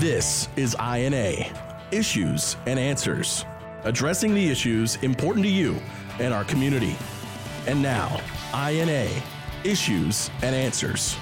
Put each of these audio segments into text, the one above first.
This is INA, Issues and Answers, addressing the issues important to you and our community. And now, INA, Issues and Answers.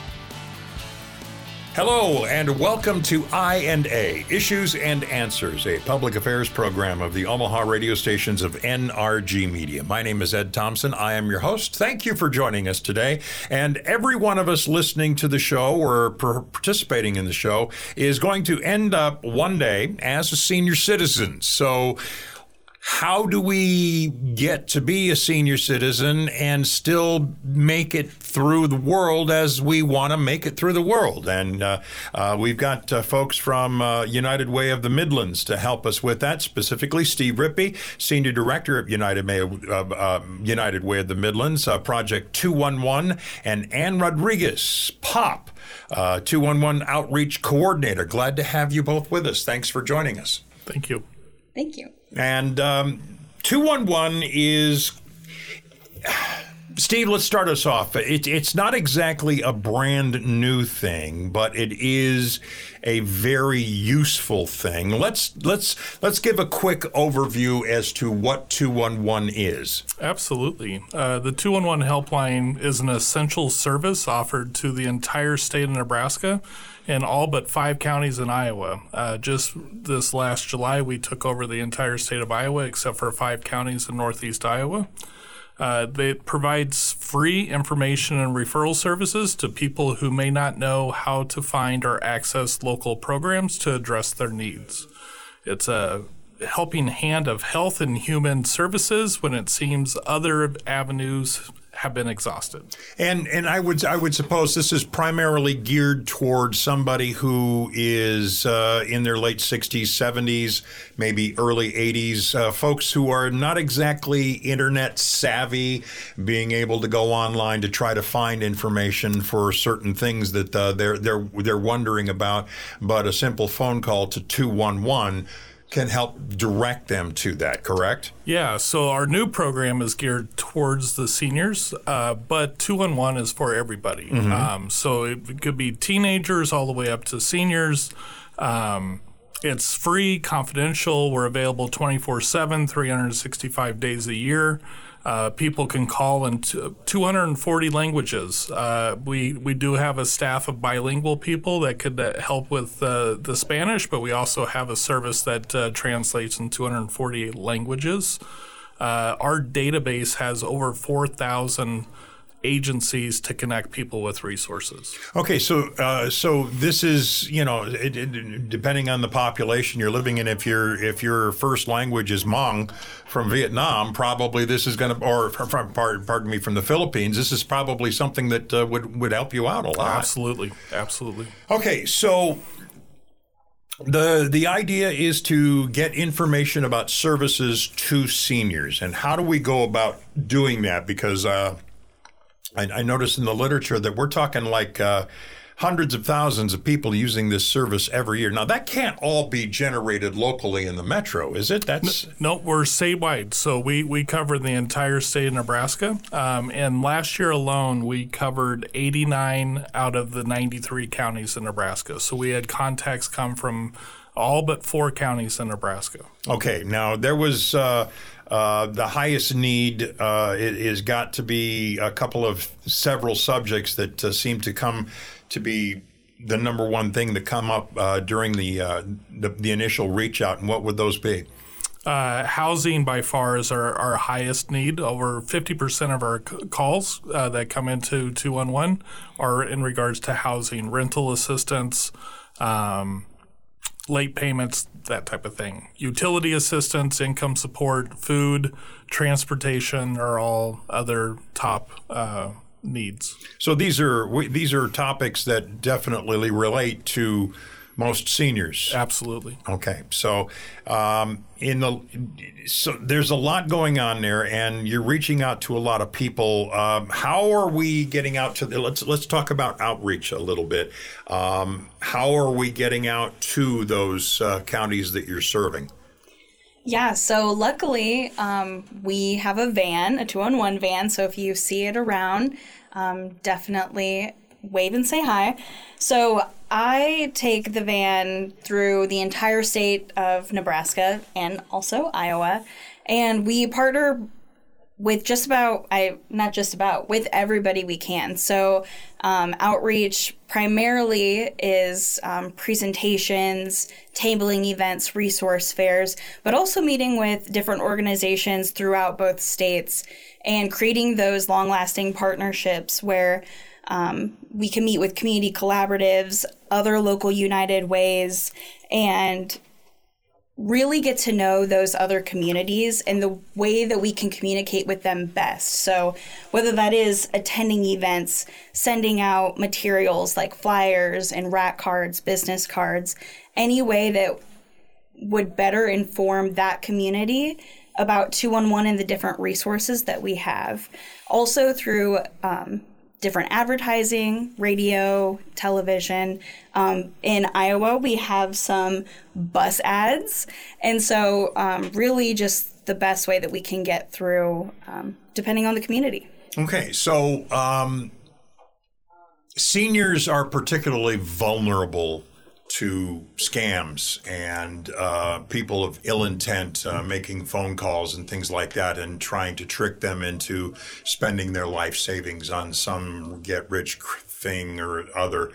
Hello and welcome to I&A, Issues and Answers, a public affairs program of the Omaha radio stations of NRG Media. My name is Ed Thompson. I am your host. Thank you for joining us today. And every one of us listening to the show or participating in the show is going to end up one day as a senior citizen. So how do we get to be a senior citizen and still make it through the world as we want to make it through the world? And we've got folks from United Way of the Midlands to help us with that, specifically Steve Rippey, Senior Director of United Way of the Midlands, Project 211, and Ann Rodriguez, POP, 211 Outreach Coordinator. Glad to have you both with us. Thanks for joining us. Thank you. Thank you. And 211 is, Steve, let's start us off. It's not exactly a brand new thing, but it is a very useful thing. Let's give a quick overview as to what 211 is. Absolutely. The 211 helpline is an essential service offered to the entire state of Nebraska and all but 5 counties in Iowa. Just this last July, we took over the entire state of Iowa except for 5 counties in northeast Iowa. It provides free information and referral services to people who may not know how to find or access local programs to address their needs. It's a helping hand of health and human services when it seems other avenues have been exhausted. And I would suppose this is primarily geared towards somebody who is in their late 60s, 70s, maybe early 80s, folks who are not exactly internet savvy, being able to go online to try to find information for certain things that they're wondering about, but a simple phone call to 211 can help direct them to that, correct? Yeah, so our new program is geared towards the seniors, but 211 is for everybody. Mm-hmm. So it could be teenagers all the way up to seniors. It's free, confidential. We're available 24/7, 365 days a year. People can call in 240 languages. We do have a staff of bilingual people that could help with the Spanish, but we also have a service that translates in 248 languages. Our database has over 4,000 agencies to connect people with resources. Okay, so this is, depending on the population you're living in, if your first language is Hmong from Vietnam, probably this is going to, or from the Philippines, this is probably something that would help you out a lot. Absolutely. Okay, so the idea is to get information about services to seniors, and how do we go about doing that? Because I noticed in the literature that we're talking like hundreds of thousands of people using this service every year. Now, that can't all be generated locally in the metro, is it? No, we're statewide. So we cover the entire state of Nebraska. And last year alone, we covered 89 out of the 93 counties in Nebraska. So we had contacts come from all but 4 counties in Nebraska. Okay, now there was the highest need is got to be several subjects that seem to come to be the number one thing that come up during the initial reach out. And what would those be? Housing by far is our highest need. Over 50% of our calls that come into 211 are in regards to housing, rental assistance, late payments, that type of thing. Utility assistance, income support, food, transportation are all other top needs. So these are topics that definitely relate to most seniors. Absolutely. Okay. So so there's a lot going on there, and you're reaching out to a lot of people. How are we getting out to let's talk about outreach a little bit. How are we getting out to those counties that you're serving? Yeah, so luckily we have a van, a 211 van. So if you see it around, definitely wave and say hi. So I take the with the entire state of Nebraska and also Iowa, and we partner with with everybody we can. So outreach primarily is presentations, tabling events, resource fairs, but also meeting with different organizations throughout both states and creating those long-lasting partnerships where we can meet with community collaboratives, other local United Ways, and really get to know those other communities and the way that we can communicate with them best. So whether that is attending events, sending out materials like flyers and rack cards, business cards, any way that would better inform that community about 211 and the different resources that we have. Also through different advertising, radio, television. In Iowa, we have some bus ads. And so really just the best way that we can get through, depending on the community. Okay, so seniors are particularly vulnerable to scams and people of ill intent making phone calls and things like that and trying to trick them into spending their life savings on some get-rich thing or other.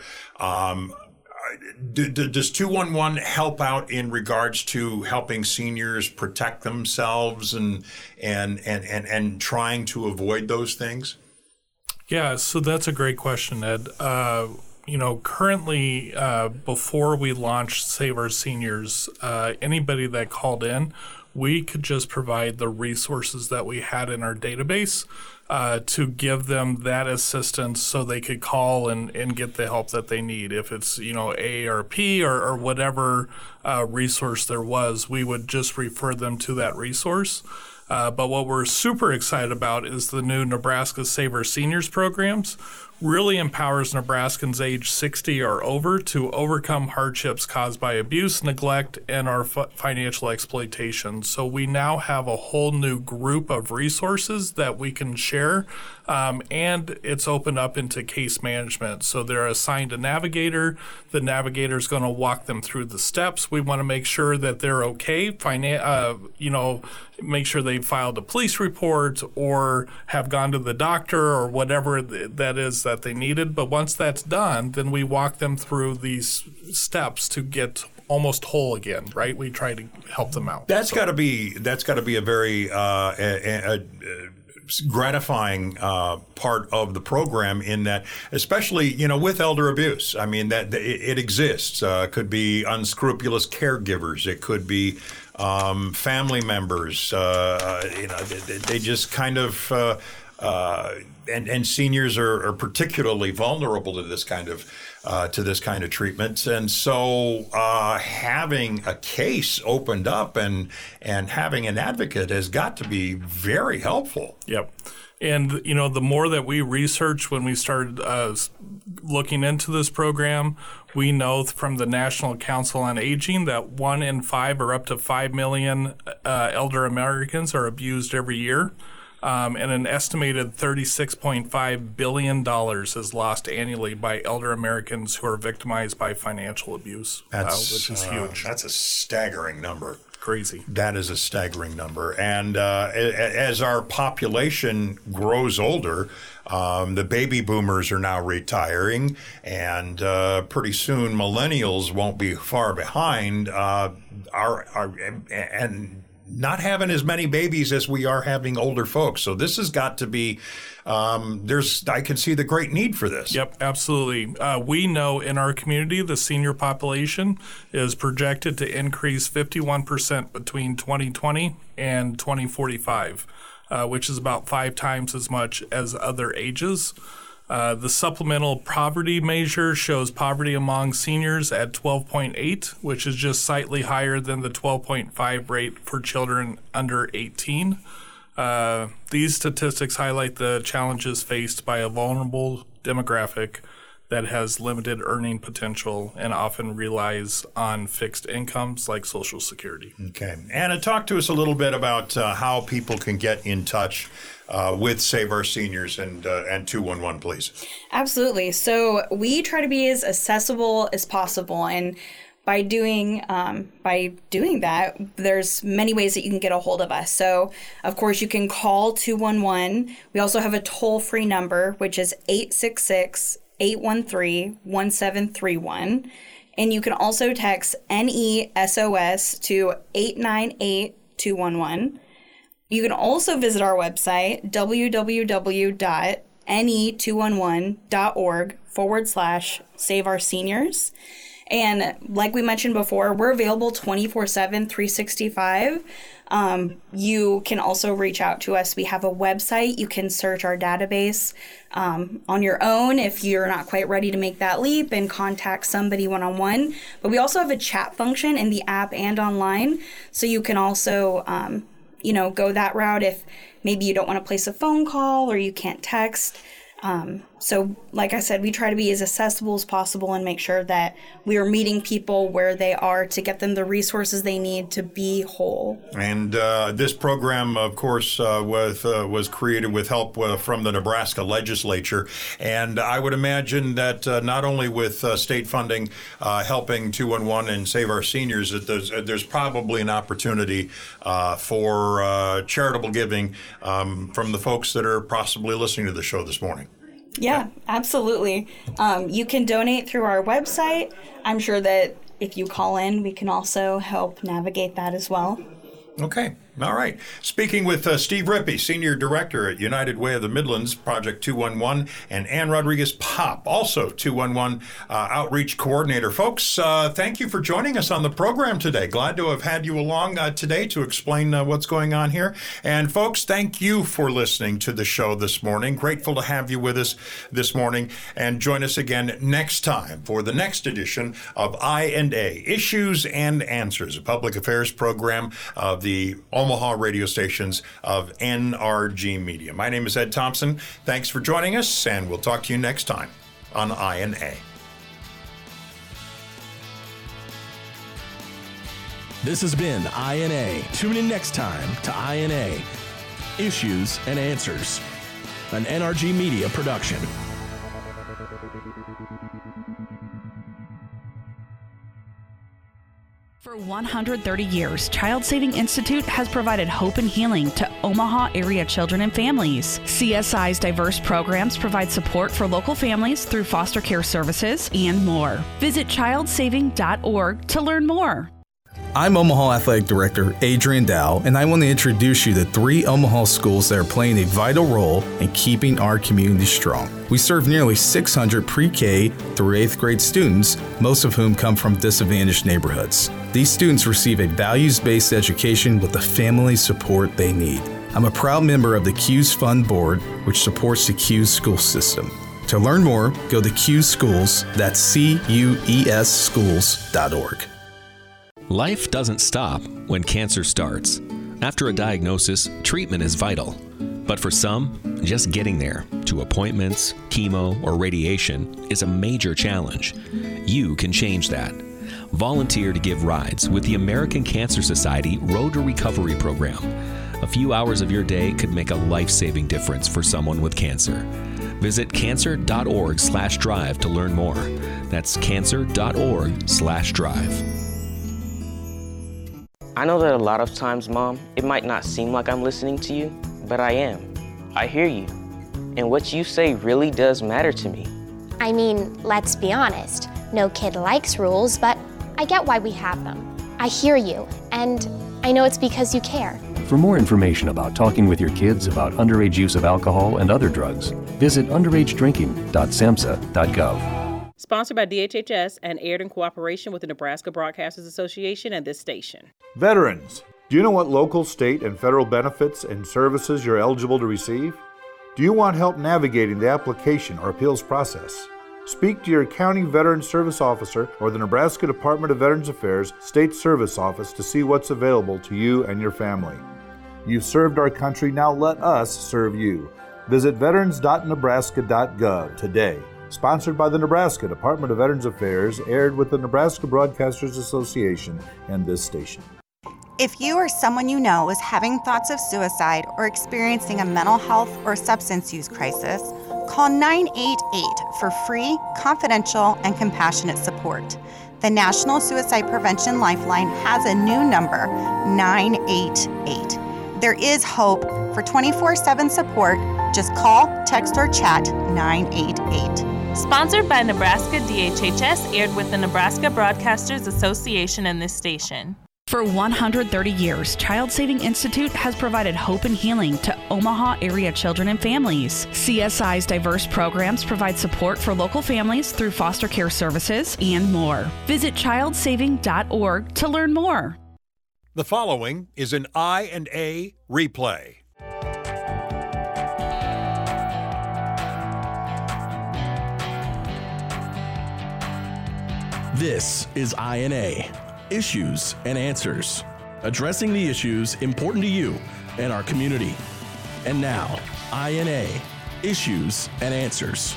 Does 211 help out in regards to helping seniors protect themselves and trying to avoid those things? Yeah, so that's a great question, Ed. Currently, before we launched Save Our Seniors, anybody that called in, we could just provide the resources that we had in our database to give them that assistance so they could call and get the help that they need. If it's, AARP or whatever resource there was, we would just refer them to that resource. But what we're super excited about is the new Nebraska Save Our Seniors programs. Really empowers Nebraskans age 60 or over to overcome hardships caused by abuse, neglect, and our financial exploitation. So we now have a whole new group of resources that we can share, and it's opened up into case management. So they're assigned a navigator. The navigator is going to walk them through the steps. We want to make sure that they're okay, make sure they filed a police report or have gone to the doctor or whatever that is that they needed. But once that's done, then we walk them through these steps to get almost whole again, right? We try to help them out. That's got to be a very gratifying part of the program, in that, especially with elder abuse. I mean, that it exists. Could be unscrupulous caregivers. It could be family members. They just kind of and seniors are particularly vulnerable to this kind of treatment. And so having a case opened up and having an advocate has got to be very helpful. Yep. And, the more that we researched when we started looking into this program, we know from the National Council on Aging that 1 in 5 or up to 5 million elder Americans are abused every year. And an estimated $36.5 billion is lost annually by elder Americans who are victimized by financial abuse, which is huge. That's a staggering number. Crazy. That is a staggering number. And as our population grows older, the baby boomers are now retiring, and pretty soon millennials won't be far behind. And not having as many babies as we are having older folks. So this has got to be, I can see the great need for this. Yep, absolutely. We know in our community, the senior population is projected to increase 51% between 2020 and 2045, which is about 5 times as much as other ages. The supplemental poverty measure shows poverty among seniors at 12.8, which is just slightly higher than the 12.5 rate for children under 18. These statistics highlight the challenges faced by a vulnerable demographic that has limited earning potential and often relies on fixed incomes like Social Security. Okay. Anna, talk to us a little bit about how people can get in touch with Save Our Seniors and 211, please. Absolutely. So we try to be as accessible as possible, and by doing that, there's many ways that you can get a hold of us. So, of course, you can call 211. We also have a toll-free number, which is 866-813-1731. And you can also text NESOS to 898-211. You can also visit our website, www.ne211.org/Save Our Seniors. And like we mentioned before, we're available 24/7, 365. You can also reach out to us. We have a website. You can search our database on your own if you're not quite ready to make that leap and contact somebody one-on-one. But we also have a chat function in the app and online. So you can also, go that route if maybe you don't want to place a phone call or you can't text. So like I said, we try to be as accessible as possible and make sure that we are meeting people where they are to get them the resources they need to be whole. And this program, of course, was created with help from the Nebraska legislature. And I would imagine that not only with state funding helping 211 and Save Our Seniors, that there's probably an opportunity for charitable giving from the folks that are possibly listening to the show this morning. Yeah, absolutely. You can donate through our website. I'm sure that if you call in, we can also help navigate that as well. Okay. All right. Speaking with Steve Rippey, Senior Director at United Way of the Midlands, Project 211, and Ann Rodriguez-Popp, also 211 Outreach Coordinator. Folks, thank you for joining us on the program today. Glad to have had you along today to explain what's going on here. And folks, thank you for listening to the show this morning. Grateful to have you with us this morning. And join us again next time for the next edition of I&A, Issues and Answers, a public affairs program of the Omaha radio stations of NRG Media. My name is Ed Thompson. Thanks for joining us, and we'll talk to you next time on I&A. This has been I&A. Tune in next time to I&A, Issues and Answers, an NRG Media production. For 130 years, Child Saving Institute has provided hope and healing to Omaha area children and families. CSI's diverse programs provide support for local families through foster care services and more. Visit childsaving.org to learn more. I'm Omaha Athletic Director Adrian Dow, and I want to introduce you to 3 Omaha schools that are playing a vital role in keeping our community strong. We serve nearly 600 pre-K through 8th grade students, most of whom come from disadvantaged neighborhoods. These students receive a values-based education with the family support they need. I'm a proud member of the CUES Fund Board, which supports the CUES school system. To learn more, go to CUES Schools, that's CUES schools.org. Life doesn't stop when cancer starts. After a diagnosis, treatment is vital. But for some, just getting there, to appointments, chemo, or radiation, is a major challenge. You can change that. Volunteer to give rides with the American Cancer Society Road to Recovery program. A few hours of your day could make a life-saving difference for someone with cancer. Visit cancer.org/drive to learn more. That's cancer.org/drive. I know that a lot of times, Mom, it might not seem like I'm listening to you, but I am. I hear you. And what you say really does matter to me. I mean, let's be honest. No kid likes rules, but I get why we have them. I hear you, and I know it's because you care. For more information about talking with your kids about underage use of alcohol and other drugs, visit underagedrinking.samhsa.gov. Sponsored by DHHS and aired in cooperation with the Nebraska Broadcasters Association and this station. Veterans, do you know what local, state, and federal benefits and services you're eligible to receive? Do you want help navigating the application or appeals process? Speak to your county veteran service officer or the Nebraska Department of Veterans Affairs State Service Office to see what's available to you and your family. You've served our country, now let us serve you. Visit veterans.nebraska.gov today. Sponsored by the Nebraska Department of Veterans Affairs, aired with the Nebraska Broadcasters Association and this station. If you or someone you know is having thoughts of suicide or experiencing a mental health or substance use crisis, call 988 for free, confidential, and compassionate support. The National Suicide Prevention Lifeline has a new number, 988. There is hope. For 24/7 support, just call, text, or chat 988. Sponsored by Nebraska DHHS, aired with the Nebraska Broadcasters Association and this station. For 130 years, Child Saving Institute has provided hope and healing to Omaha area children and families. CSI's diverse programs provide support for local families through foster care services and more. Visit childsaving.org to learn more. The following is an I&A replay. This is I&A, Issues and Answers, addressing the issues important to you and our community. And now, I&A, Issues and Answers.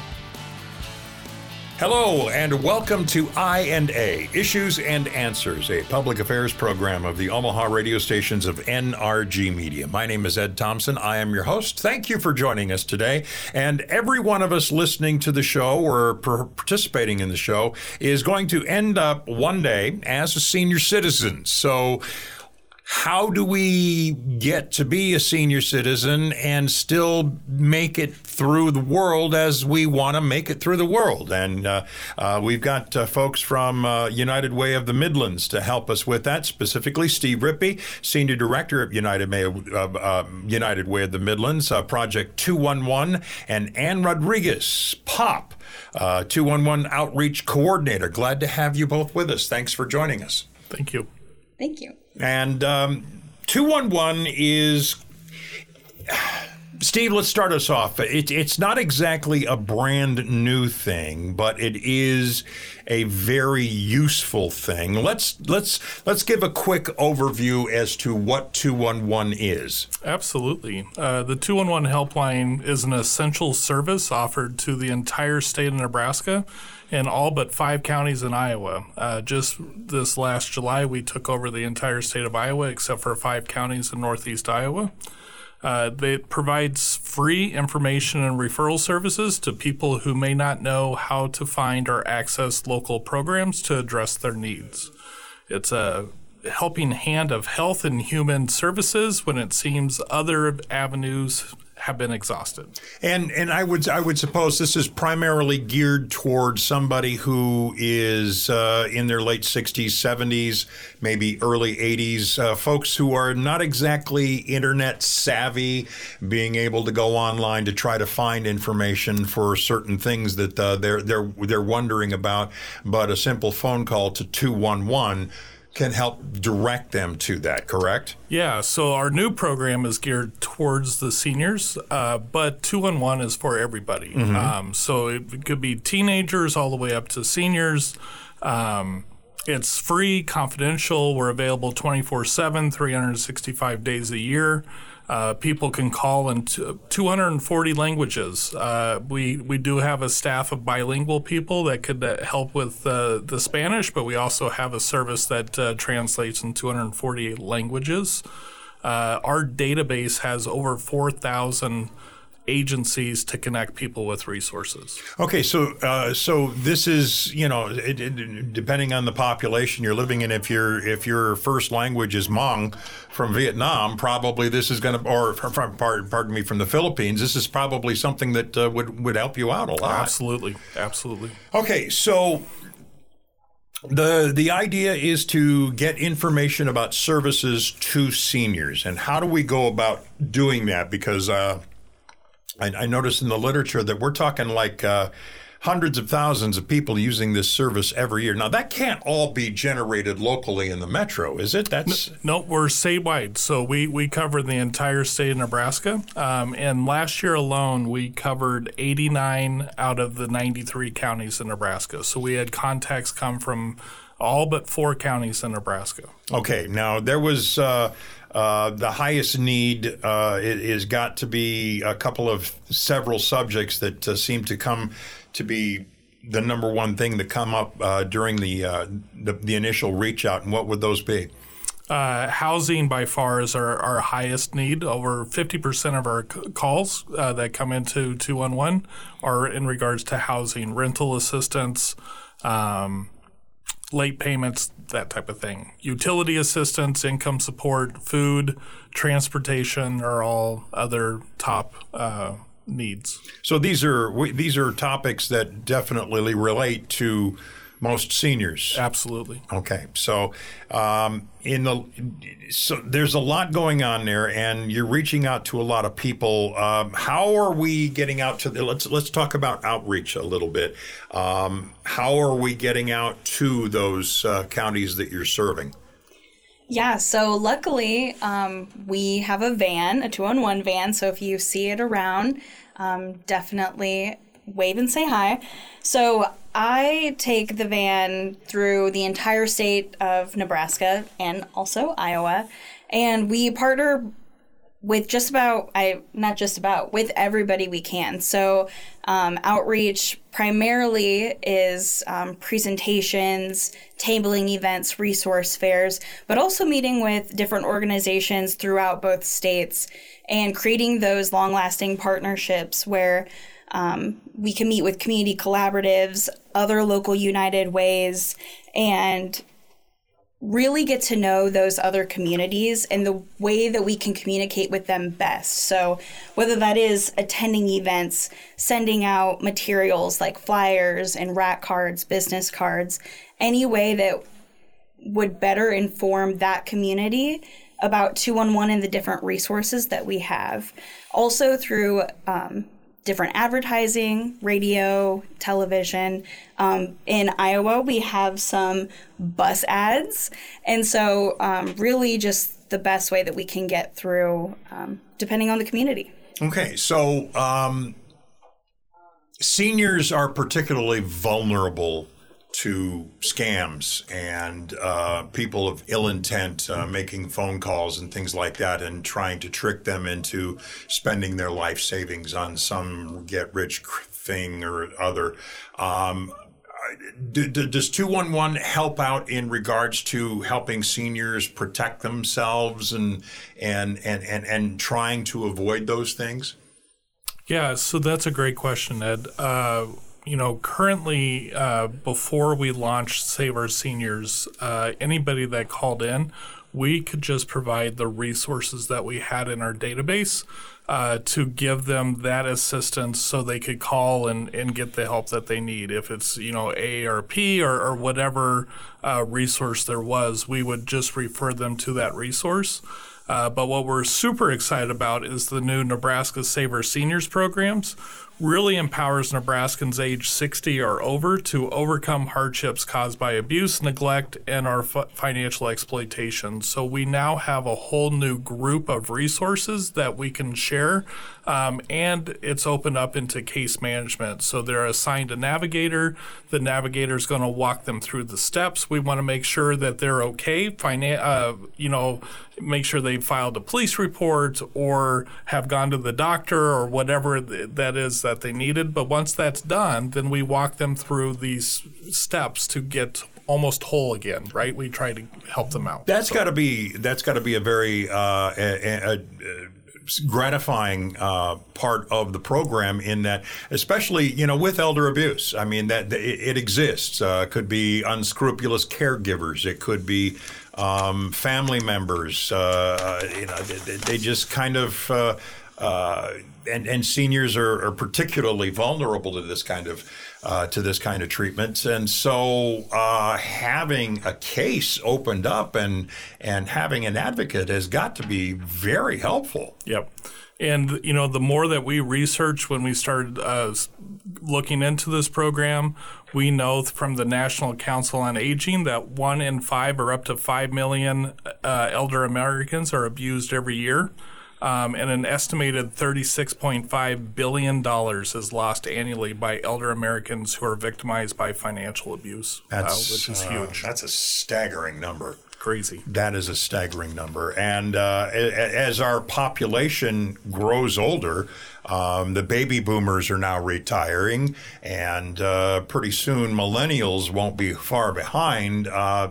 Hello and welcome to I&A, Issues and Answers, a public affairs program of the Omaha radio stations of NRG Media. My name is Ed Thompson. I am your host. Thank you for joining us today. And every one of us listening to the show or participating in the show is going to end up one day as a senior citizen. So how do we get to be a senior citizen and still make it through the world as we want to make it through the world? And we've got folks from United Way of the Midlands to help us with that, specifically Steve Rippey, Senior Director of United Way of the Midlands, Project 211, and Ann Rodriguez, POP, 211 Outreach Coordinator. Glad to have you both with us. Thanks for joining us. Thank you. Thank you. And 211 is, Steve, let's start us off. It's not exactly a brand new thing, but it is a very useful thing. Let's give a quick overview as to what 211 is. Absolutely. The 211 helpline is an essential service offered to the entire state of Nebraska and all but 5 counties in Iowa. Just this last July, we took over the entire state of Iowa except for 5 counties in northeast Iowa. It provides free information and referral services to people who may not know how to find or access local programs to address their needs. It's a helping hand of health and human services when it seems other avenues have been exhausted. And I would suppose this is primarily geared towards somebody who is in their late 60s, 70s, maybe early 80s, folks who are not exactly internet savvy, being able to go online to try to find information for certain things that they're wondering about, but a simple phone call to 211 can help direct them to that, correct? Yeah, so our new program is geared towards the seniors, but 211 is for everybody. Mm-hmm. So it could be teenagers all the way up to seniors. It's free, confidential. We're available 24/7, 365 days a year. People can call in 240 languages. We do have a staff of bilingual people that could help with the Spanish, but we also have a service that translates in 248 languages. Our database has over 4,000 agencies to connect people with resources. Okay, so this is, depending on the population you're living in, if your first language is Hmong from Vietnam, probably this is going to, or from the Philippines, this is probably something that would help you out a lot. Absolutely. Okay, so the idea is to get information about services to seniors, and how do we go about doing that? Because I noticed in the literature that we're talking like hundreds of thousands of people using this service every year. Now, that can't all be generated locally in the metro, is it? No, we're statewide. So we cover the entire state of Nebraska. And last year alone, we covered 89 out of the 93 counties in Nebraska. So we had contacts come from all but 4 counties in Nebraska. Okay. Now, there was the highest need is got to be a couple of several subjects that seem to come to be the number one thing to come up during the initial reach out, and what would those be? Housing by far is our highest need. Over 50% of our calls that come into 211 are in regards to housing, rental assistance, late payments, that type of thing. Utility assistance, income support, food, transportation are all other top needs. So these are topics that definitely relate to most seniors. Absolutely. Okay. So so there's a lot going on there, and you're reaching out to a lot of people. How are we getting out to let's talk about outreach a little bit. How are we getting out to those counties that you're serving? Yeah, so luckily we have a van, a 211 van. So if you see it around, definitely wave and say hi. So I take the with everybody we can. So outreach primarily is presentations, tabling events, resource fairs, but also meeting with different organizations throughout both states and creating those long-lasting partnerships where we can meet with community collaboratives, other local United Ways, and really get to know those other communities and the way that we can communicate with them best. So whether that is attending events, sending out materials like flyers and rack cards, business cards, any way that would better inform that community about 211 and the different resources that we have. Also through different advertising, radio, television. In Iowa, we have some bus ads. And so really just the best way that we can get through, depending on the community. Okay, so seniors are particularly vulnerable to scams and people of ill intent making phone calls and things like that and trying to trick them into spending their life savings on some get-rich thing or other. Does 211 help out in regards to helping seniors protect themselves and trying to avoid those things? Yeah, so that's a great question, Ed. Currently, before we launched Save Our Seniors, anybody that called in, we could just provide the resources that we had in our database to give them that assistance so they could call and get the help that they need. If it's, AARP or whatever resource there was, we would just refer them to that resource. But what we're super excited about is the new Nebraska Save Our Seniors programs. Really empowers Nebraskans age 60 or over to overcome hardships caused by abuse, neglect, and our financial exploitation. So we now have a whole new group of resources that we can share, and it's opened up into case management. So they're assigned a navigator. The navigator is going to walk them through the steps. We want to make sure that they're okay, make sure they filed a police report or have gone to the doctor or whatever that is that they needed. But once that's done, then we walk them through these steps to get almost whole again, right? We try to help them out. That's got to be a very gratifying part of the program, in that, especially with elder abuse. I mean, that it exists. Could be unscrupulous caregivers. It could be family members. They just kind of and seniors are particularly vulnerable to this kind of treatment. And so having a case opened up and having an advocate has got to be very helpful. Yep. And, the more that we researched when we started looking into this program, we know from the National Council on Aging that 1 in 5 or up to 5 million elder Americans are abused every year. And an estimated $36.5 billion is lost annually by elder Americans who are victimized by financial abuse, which is huge. That's a staggering number. crazy. That is a staggering number. And as our population grows older, the baby boomers are now retiring, and pretty soon millennials won't be far behind.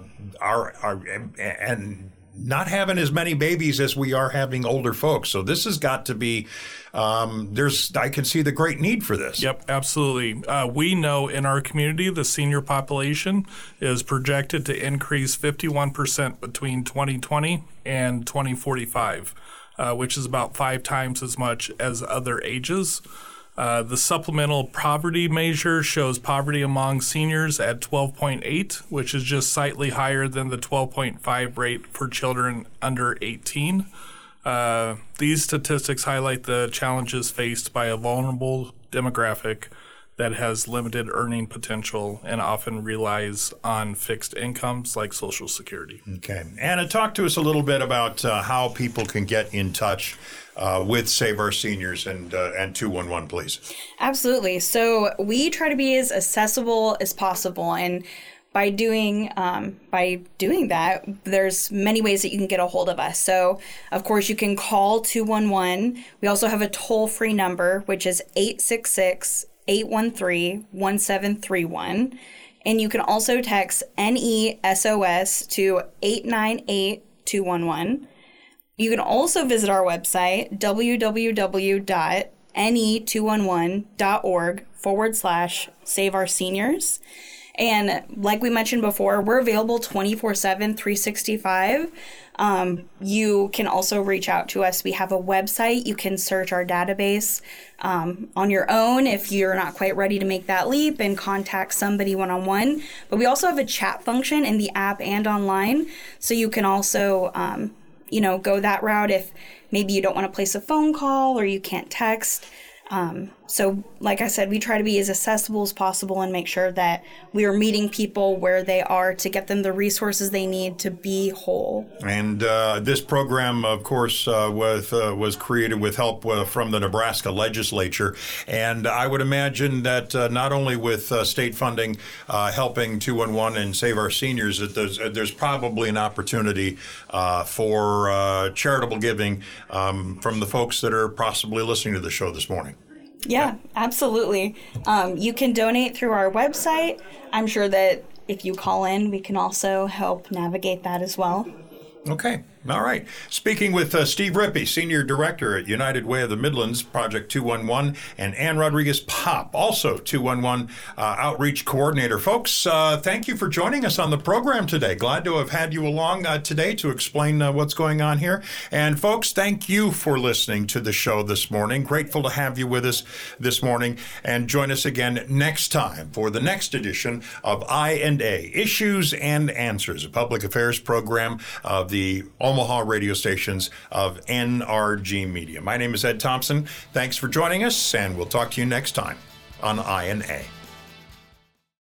And not having as many babies as we are having older folks. So this has got to be, I can see the great need for this. Yep, absolutely. We know in our community, the senior population is projected to increase 51% between 2020 and 2045, which is about 5 times as much as other ages. The supplemental poverty measure shows poverty among seniors at 12.8, which is just slightly higher than the 12.5 rate for children under 18. These statistics highlight the challenges faced by a vulnerable demographic that has limited earning potential and often relies on fixed incomes like Social Security. Okay. Anna, talk to us a little bit about how people can get in touch with Save Our Seniors and 211, please. Absolutely. So we try to be as accessible as possible, and by doing that, there's many ways that you can get a hold of us. So, of course, you can call 211. We also have a toll-free number, which is 866-813-1731. And you can also text NESOS to 898-211. You can also visit our website, www.ne211.org/Save Our Seniors. And like we mentioned before, we're available 24/7, 365. You can also reach out to us. We have a website. You can search our database on your own if you're not quite ready to make that leap and contact somebody one-on-one. But we also have a chat function in the app and online. So you can also, go that route if maybe you don't want to place a phone call or you can't text. So like I said, we try to be as accessible as possible and make sure that we are meeting people where they are to get them the resources they need to be whole. And this program, of course, was created with help from the Nebraska legislature. And I would imagine that not only with state funding helping 211 and Save Our Seniors, that there's probably an opportunity for charitable giving from the folks that are possibly listening to the show this morning. Yeah, absolutely. You can donate through our website. I'm sure that if you call in, we can also help navigate that as well. Okay. All right. Speaking with Steve Rippey, Senior Director at United Way of the Midlands, Project 211, and Ann Rodriguez-Popp, also 211 Outreach Coordinator. Folks, thank you for joining us on the program today. Glad to have had you along today to explain what's going on here. And folks, thank you for listening to the show this morning. Grateful to have you with us this morning. And join us again next time for the next edition of I&A, Issues and Answers, a public affairs program of the Omaha radio stations of NRG Media. My name is Ed Thompson. Thanks for joining us, and we'll talk to you next time on I&A.